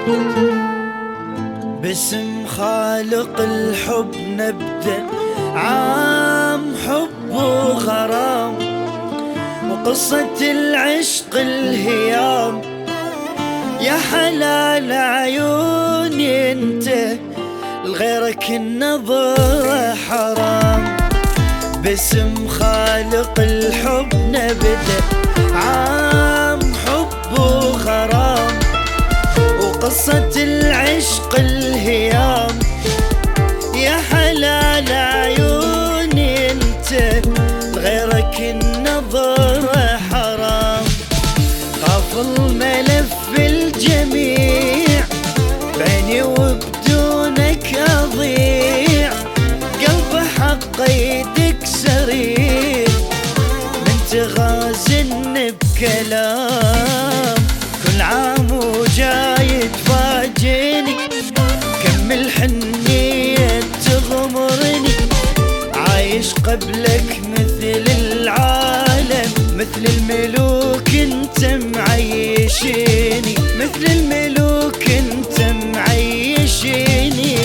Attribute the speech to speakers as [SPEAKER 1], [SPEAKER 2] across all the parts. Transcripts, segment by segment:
[SPEAKER 1] باسم خالق الحب نبدأ عام حب وغرام، وقصة العشق الهيام. يا حلال عيوني انت، لغيرك النظر حرام. باسم خالق الحب نبدأ عام حب وغرام، وقصة العشق الهيام. يا حلال عيوني انت، لغيرك النظر حرام. خاف الملف الجميع بعيني وبدونك اضيع، قلب حق يدك سريع من تغازن بكلام. كل عام وجاي تفاجئني، كمل حنية تغمرني، عايش قبلك مثل العالم، مثل الملوك انت معيشيني، مثل الملوك انت معيشيني.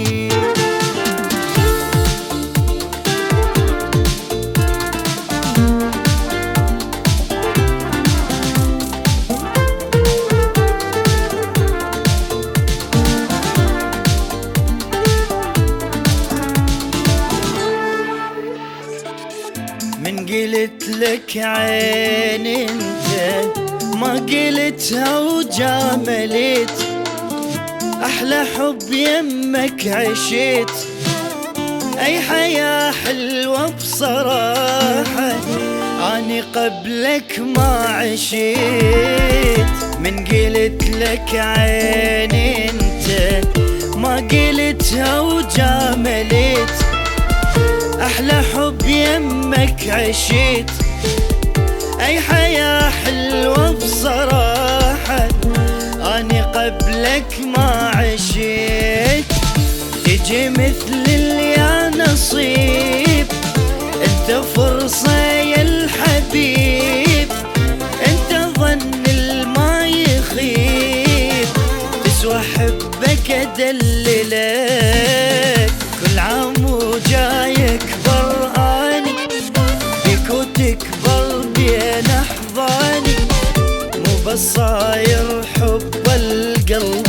[SPEAKER 1] من قلت لك عين انت ما قلتها وجامليت، احلى حب يمك عشيت، اي حياة حلوة بصراحة اني قبلك ما عشيت. من قلت لك عين انت ما قلتها وجامليت، احلى حب يمك عشيت، اي حياة حلوة بصراحة اني قبلك ما عشيت. تجي مثل يا نصيب انت فرصة يا الحبيب، انت ظن الما يخيب، تسوى حبك ادللك. كل عام وجايك براني بيك وتكبر بين احضاني، مو بس صاير حب القلب